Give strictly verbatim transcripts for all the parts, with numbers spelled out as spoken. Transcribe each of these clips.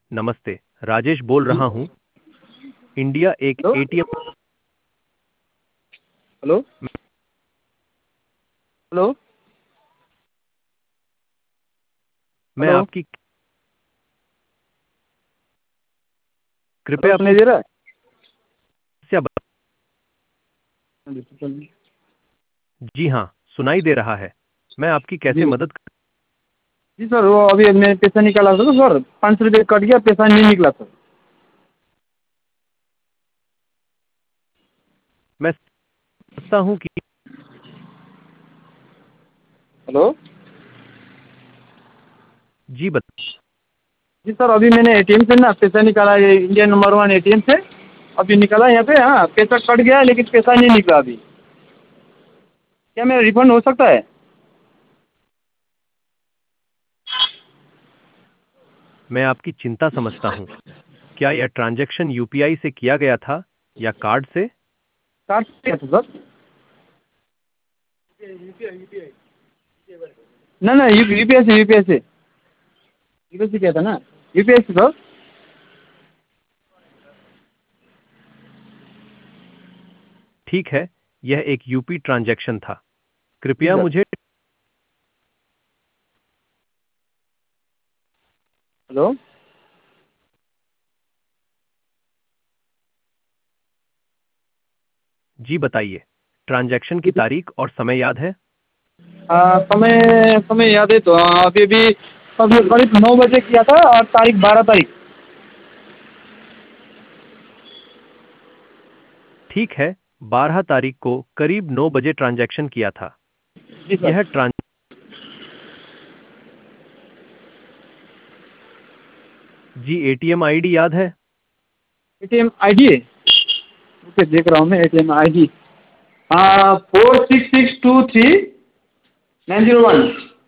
नमस्ते, राजेश बोल जी। रहा हूँ। इंडिया एक हेलो एटीएम। हेलो हेलो मैं हेलो। आपकी हेलो कृपया सुनाई अपनी दे रहा है? समस्या बता। हाँ जी, तो चलिए। जी हाँ, सुनाई दे रहा है। मैं आपकी कैसे जी मदद कर... जी सर, वो अभी मैंने पैसा निकाला था तो सर पाँच सौ रुपये कट गया, पैसा नहीं निकला सर। मैं समझता हूँ कि... हेलो। जी बता। जी सर, अभी मैंने एटीएम से ना पैसा निकाला, ये इंडिया नंबर वन एटीएम से अभी निकाला यहाँ पे। हाँ, पैसा कट गया लेकिन पैसा नहीं निकला अभी। क्या मेरा रिफंड हो सकता है? मैं आपकी चिंता समझता हूँ। क्या यह ट्रांजैक्शन यूपीआई से किया गया था या कार्ड से? कार्ड से किया था सर। ना ना, यू यूपीआई से यूपीआई से यूपीआई से किया था ना, यूपीआई से सर। ठीक है, यह एक यूपी ट्रांजैक्शन था। जी कृपया सर। मुझे... हेलो। जी बताइए। ट्रांजैक्शन की तारीख और समय याद है? हाँ, समय समय याद है तो हाँ, अभी भी अभी करीब नौ बजे किया था और तारीख बारह तारीख। ठीक है, बारह तारीख को करीब नौ बजे ट्रांजैक्शन किया था। जी सर। यह ट्रांज जी एटीएम आईडी याद है? एटीएम आईडी है, ओके देख रहा हूँ मैं एटीएम आईडी। हाँ, four six six two three nine zero one.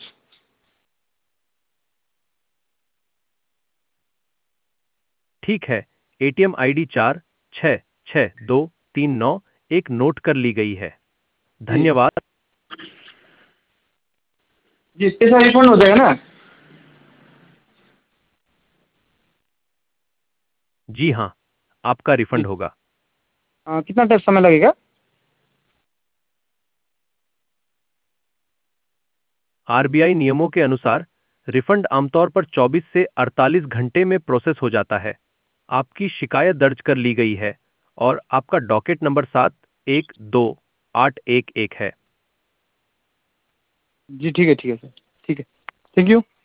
ठीक है, एटीएम आईडी चार छः छः दो तीन नौ एक नोट कर ली गई है। जी धन्यवाद। जी, पैसा रिफंड हो जाएगा ना? जी हाँ, आपका जी। रिफंड होगा। हाँ, कितना टाइम समय लगेगा? आरबीआई नियमों के अनुसार रिफंड आमतौर पर चौबीस से अड़तालीस घंटे में प्रोसेस हो जाता है। आपकी शिकायत दर्ज कर ली गई है और आपका डॉकेट नंबर सात एक दो आठ एक एक है। जी ठीक है, ठीक है सर, ठीक है। Thank you.